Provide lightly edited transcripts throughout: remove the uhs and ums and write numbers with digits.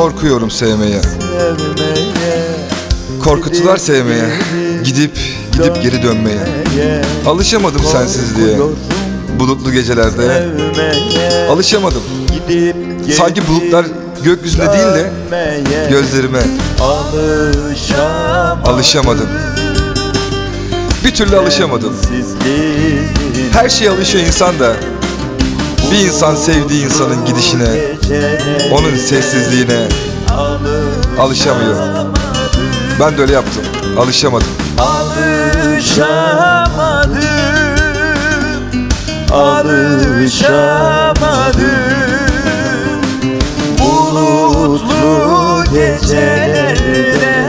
Korkuyorum sevmeye, korkutular sevmeye, gidip geri dönmeye. Alışamadım sensizliğe, bulutlu gecelerde alışamadım. Sanki bulutlar gökyüzünde değil de gözlerime. Alışamadım. Bir türlü alışamadım. Her şeye alışıyor insan da bir insan sevdiği insanın gidişine, onun sessizliğine alışamıyor. Ben de öyle yaptım. Alışamadım. Alışamadım bulutlu gecelerde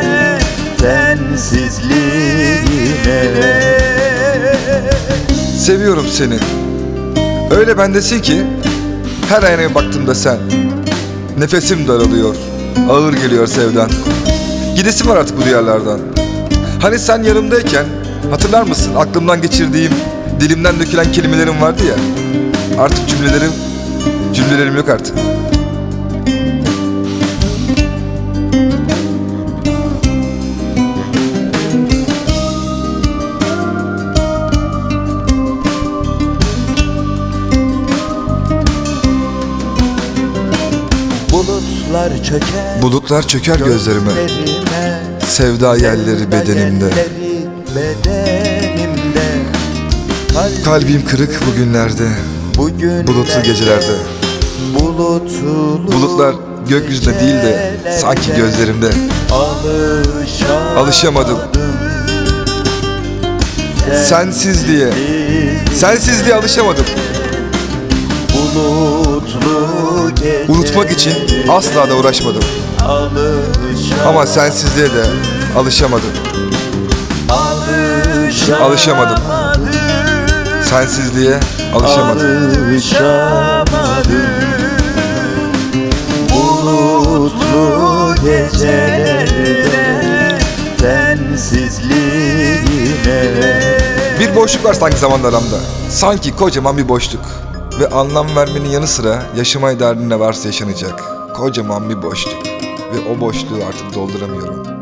sensizliğine. Seviyorum seni. Öyle bendesin ki her aynaya baktığımda sen. Nefesim daralıyor, ağır geliyor sevdan. Gidesim var artık bu diyarlardan. Hani sen yanımdayken hatırlar mısın aklımdan geçirdiğim, dilimden dökülen kelimelerim vardı ya. Artık cümlelerim yok artık. Bulutlar çöker gözlerime, sevda yerleri bedenimde. Kalbim kırık bugünlerde, bulutlu gecelerde. Bulutlar gökyüzünde değil de sanki gözlerimde. Alışamadım. Sensizliğe alışamadım. Unutmak için asla da uğraşmadım. Ama sensizliğe de alışamadım. Alışamadım. Sensizliğe alışamadım. Bulutlu gecelerde sensizliğine. Bir boşluk var sanki zamanla aramda. Sanki kocaman bir boşluk. Ve anlam vermenin yanı sıra yaşamaya derdin ne varsa yaşanacak. Kocaman bir boşluk. Ve o boşluğu artık dolduramıyorum.